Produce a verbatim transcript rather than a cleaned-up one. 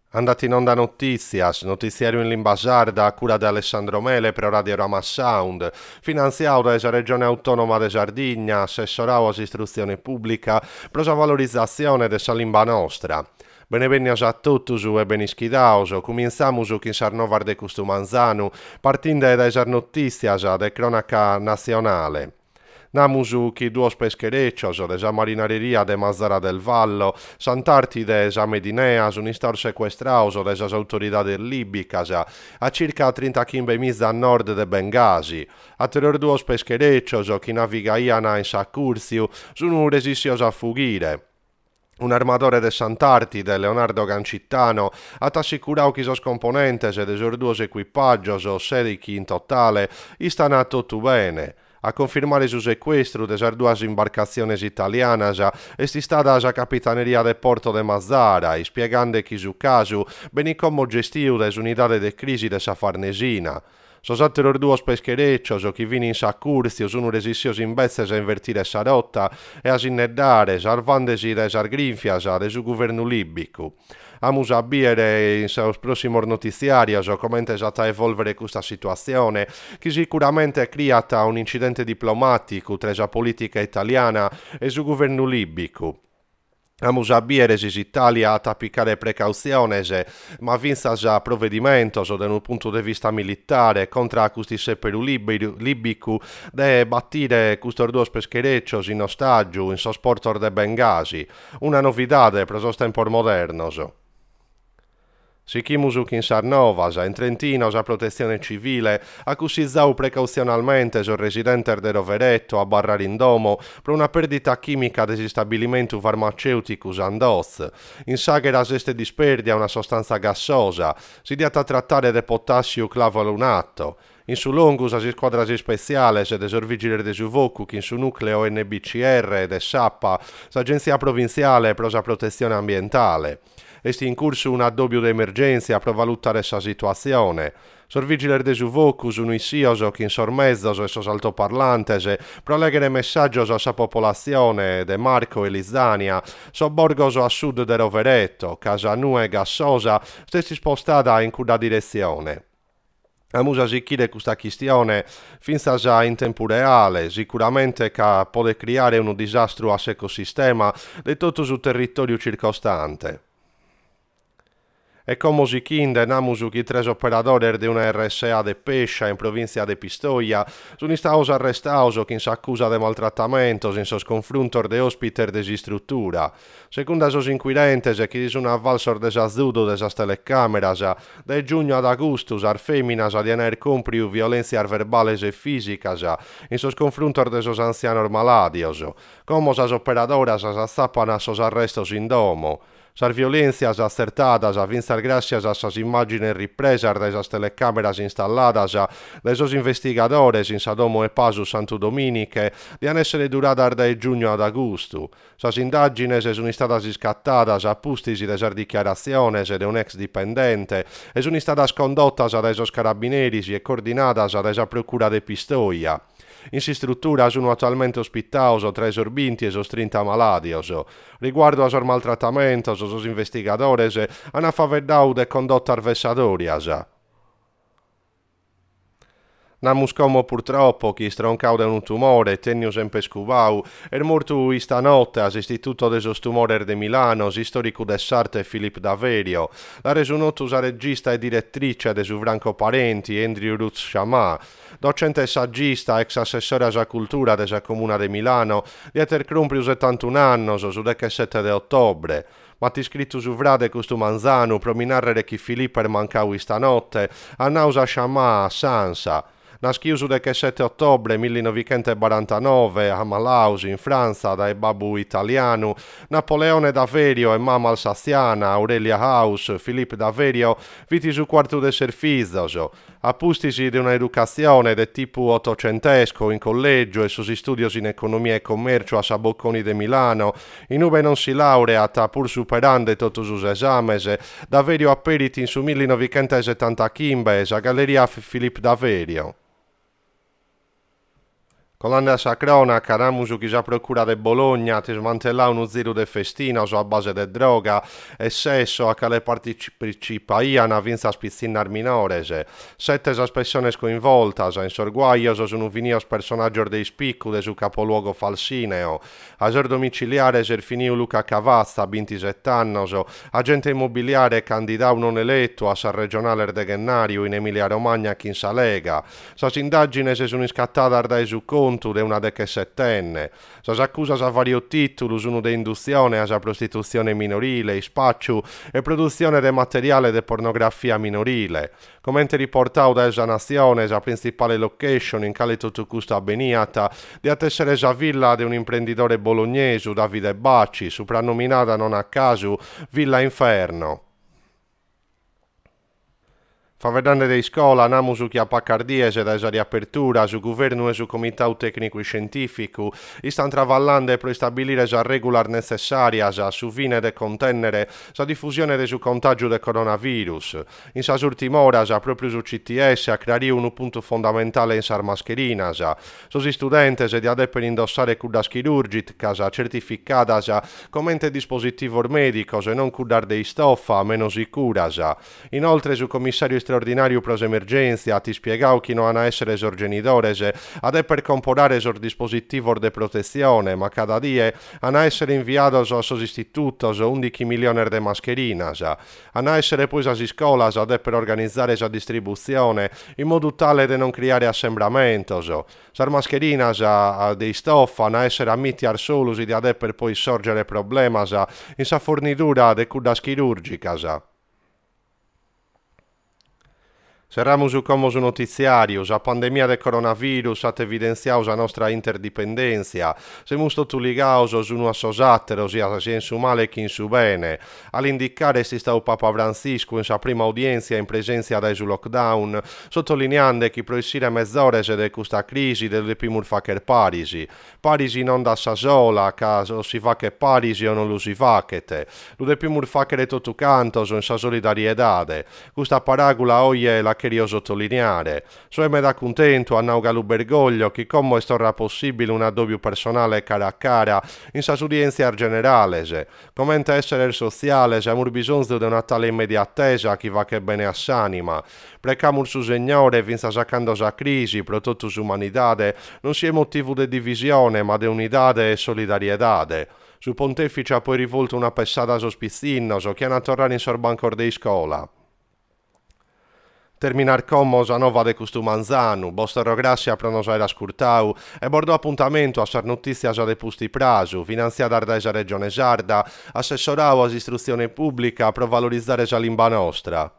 Andati in onda Noticias, notiziario in lingua sarda a cura di Alessandro Mele per Radio Rama Sound, finanziato dalla Regione Autonoma di Sardegna, assessorato all'istruzione pubblica, per la valorizzazione della lingua nostra. Benevenios a tutti e benischidaos, cominciamo con il sarnovar de Custumanzanu, partendo dalle notizie de cronaca nazionale. Namusu chi duos peschereccios de sa marinareria de Mazzara del Vallo, santarti de sa Medineas, un istor sequestraus de sas autoridades libicas, a circa trenta chilometri a nord de Bengasi. A terror duos peschereccios chi navigaiana in sa Cursiu, sono resisios a fugire. Un armatore de Sant'Artide, Leonardo Gancittano, ha assicurato che i suoi componenti e dei suoi due equipaggi, o sedici in totale, stanno tutto bene. A confermare su sequestro de sas duas imbarcaciones italianas è stata la Capitaneria del Porto de Mazzara, spiegando che su caso beni come gestiu des unidades de crisi de sa Farnesina. Sos altros duos peschereccios chi vini in sa Curzio sono resisios invezzes a invertire sa rotta e a sinnedare, salvandesi de sar grinfias de su governo libico. Amus a biere in seus prossimos notiziarios come è stata evolvere questa situazione, che sicuramente è creata un incidente diplomatico tra la politica italiana e il governo libico. Amus a biere si Italia a applicare precauzioni, ma vinsa già provvedimenti da un punto di vista militare contro questi sepperi libico de battire questi due peschereccios in ostaggio in sosporto de Bengasi, una novità per i tempi modernos. Sichimus in Sarnovas, in Trentino, la protezione civile, accusizzau precauzionalmente il residente de Roveretto a barrare in domo per una perdita chimica degli stabilimenti farmaceutici Sandoz. In saghera este disperdia una sostanza gassosa, si diata a trattare de potassio clavolunato. In su longus as squadras speciales de sorvigile de Suvocu che in su nucleo N B C R de Sappa, l'agenzia provinciale per la protezione ambientale. Esti in corso un addobbio d'emergenza per valutare questa situazione. Sorvigiler de Suvocu sono i sioso che in sormezzos e sos altoparlantes proleghere messaggios a sa popolazione de Marco e Lizania, sobborgos a sud de Roveretto, casa nue gassosa, stessi spostata in quella direzione. Amusa sicchire questa questione finza già in tempo reale, sicuramente che può creare un disastro all'ecosistema di tutto il territorio circostante. E come si chiede, namusu che tre operatori di una R S A de Pescia in provincia de Pistoia sono stati arrestati che si accusa di maltrattamento in sos confronto de ospiter de struttura. Secondo sos inquirentes che sono avvalsor de s'azzudo de sas telecameras, da giugno ad agosto ar feminas di aner compriu violenza verbales e fisicas in sos confronto de sos anzianos maladios. Come sas operadoras s'azzappano a sos arrestos in domo. Sar violencias acertadas a vinzar gracias a sas immagines ripresas de sas telecameras installadas de sos investigadores in sa domo e pasu Santo Dominiche di an essere duradas da giugno ad agosto. Sas indagines sono stadas scattadas a pustisi de sar dichiaraciones de un ex dipendente e sono stadas condottas da esos carabineris e coordinadas da esa procura de Pistoia. In si struttura sono attualmente ospitados tra esorbinti e sos trenta maladios. Riguardo a sos maltratamentos, sos investigadores han faveddau de condotta vessatorias. Namus como purtroppo chi stroncau da un tumore tenius in pescuvau er mortu istanotte all'Istituto de sos Tumorer de Milano, storico de Sarte Filip Daverio. La resunotus a regista e direttrice de su Franco Parenti, Andrew Ruth Sciamà, docente e saggista, ex assessore a cultura de sa Comuna de Milano, di eter crumpriu settantuno annos, su diciassette de ottobre. Ma ti scritto su Vrade Custumanzanu, prominarre che Filippo er mancau istanotte, a nausa Sciamà a Sansa. Naschiu su diciassette ottobre millenovecentoquarantanove a Malaus, in Francia, da babbo italiano, Napoleone Daverio e mamma alsaziana, Aurelia Haus, Filippo Daverio, viti su quarto de servizos, appustisi di una educazione de tipo ottocentesco in collegio e sus studios in economia e commercio a Sabocconi de Milano, in ube non si laureata pur superando tutti sus esames, Daverio apperiti in su millenovecentosettantacinque a Galleria Filippo Daverio. Colando a cronaca, namusu chi già procura de Bologna ti smantellà uno zero de festino a base de droga e sesso a che le partecipaiano a vinza spizzinar minores. Sette espressioni coinvoltas, in sorguaios sono vinios personaggi dei spiccu su capoluogo falsineo. A gior domiciliare ser finiu Luca Cavazza, ventisette anni, agente immobiliare candidato non eletto a San Regionale de Gennario in Emilia Romagna in Salega. Sas indagini si sono iscattate dai su conto di una diciassettenne. Sas accusas a vario titolo sono di induzione a prostituzione minorile, spaccio e produzione di materiale di pornografia minorile. Come riportato da esa nazione, la principale location in cale tutto questo avveniata di attessere esa villa di un imprenditore bolognese, Davide Bacci, soprannominata non a caso Villa Inferno. Favedande di scuola, namu su chiappacardiese da esa riapertura, su governo e su comitato tecnico e scientifico, stanno travallando per stabilire esa regular necessaria su fine de contenere sa diffusione de su contagio de coronavirus. In sa ultima ora, proprio su C T S, a creare un punto fondamentale in sar mascherina, sosi studenti se di ade per indossare cudas chirurgicas certificata come dispositivo medico e non cudar dei stoffa meno sicura. Inoltre su commissario straordinario pros emergenza ti spiegau chi non a essere esor genitores ad per comporare esor dispositivo de protezione, ma cada die a essere inviados a sos istitutos undici milioni de mascherinas, a essere poi a scolas ad per organizzare esa distribuzione in modo tale da non creare assembramentos. Sar mascherinas a dei stoffa a essere ammiti ar solus di ad per poi sorgere problemas in sa fornitura de cudas chirurgicas. Serramus como su noticiarius, a pandemia de coronavirus at evidenziaus a nostra interdipendencia, semus totu ligaus unu a sos atteros, sia in su male che in su bene. All'indicare si sta Papa Francisco in sa prima udienza in presenza de su lockdown, sottolineando che proissire mezz'ore de questa crisi del primur facer Parisi. Parisi non da sa sola, ca o si fa che Parisi o non lo si facete. Lo de primur facere totu cantos in sa solidariedade. Questa paragola oie la querio sottolineare. So me da contento a Naugalu Bergoglio che come è storra possibile un addobbio personale cara a cara in sa udienza generale. Commente essere il sociale, amur bisogno di una tale immediatezza che va che bene a s'anima. Precamur su Signore, vinza sacando sa crisi, pro tutta l'umanità, non sia motivo di divisione, ma di unità e solidarietà. Su pontefice ha poi rivolto una pessata sospizzinnoso che hanno tornare in sorbancor di scuola. Terminar commos a nova de custumanzanu, vostro grazie pro nos era scurtau e bordo appuntamento a sar notizias de pusti prasu, finanziata da esa regione sarda, assessorau as istruzione pubblica pro valorizzare esa limba nostra.